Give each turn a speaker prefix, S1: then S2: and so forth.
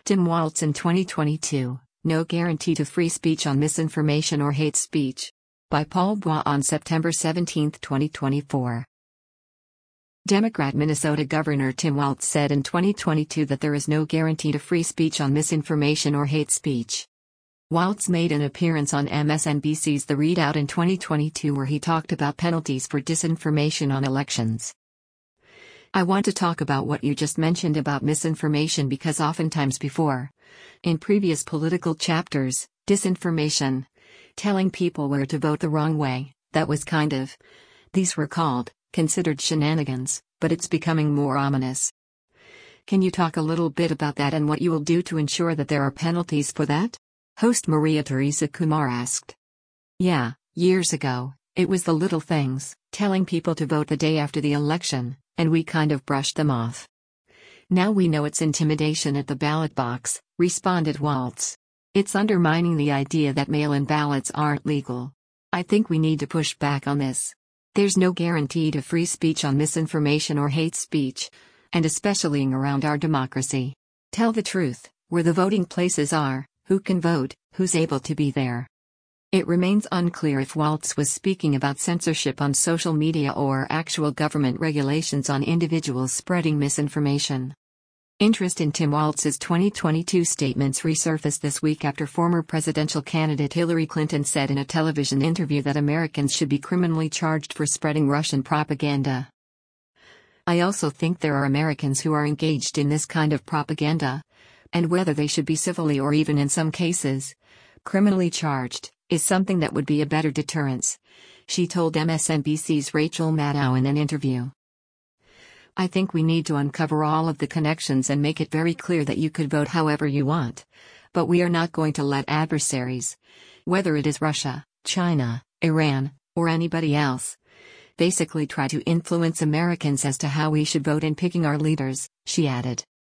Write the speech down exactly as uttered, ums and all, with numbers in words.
S1: Tim Walz in twenty twenty-two, No Guarantee to Free Speech on Misinformation or Hate Speech. By Paul Bois on September seventeenth, twenty twenty-four. Democrat Minnesota Governor Tim Walz said in twenty twenty-two that there is no guarantee to free speech on misinformation or hate speech. Walz made an appearance on M S N B C's The Readout in twenty twenty-two where he talked about penalties for disinformation on elections. I want to talk about what you just mentioned about misinformation because oftentimes before, in previous political chapters, disinformation, telling people where to vote the wrong way, that was kind of, these were called, considered shenanigans, but it's becoming more ominous. Can you talk a little bit about that and what you will do to ensure that there are penalties for that? Host Maria Teresa Kumar asked. Yeah, years ago, it was the little things, telling people to vote the day after the election, and we kind of brushed them off. Now we know it's intimidation at the ballot box, responded Walz. It's undermining the idea that mail-in ballots aren't legal. I think we need to push back on this. There's no guarantee to free speech on misinformation or hate speech, and especially around our democracy. Tell the truth, where the voting places are, who can vote, who's able to be there. It remains unclear if Walz was speaking about censorship on social media or actual government regulations on individuals spreading misinformation. Interest in Tim Walz's twenty twenty-two statements resurfaced this week after former presidential candidate Hillary Clinton said in a television interview that Americans should be criminally charged for spreading Russian propaganda. I also think there are Americans who are engaged in this kind of propaganda, and whether they should be civilly or even in some cases, criminally charged, is something that would be a better deterrence, she told M S N B C's Rachel Maddow in an interview. I think we need to uncover all of the connections and make it very clear that you could vote however you want. But we are not going to let adversaries, whether it is Russia, China, Iran, or anybody else, basically try to influence Americans as to how we should vote in picking our leaders, she added.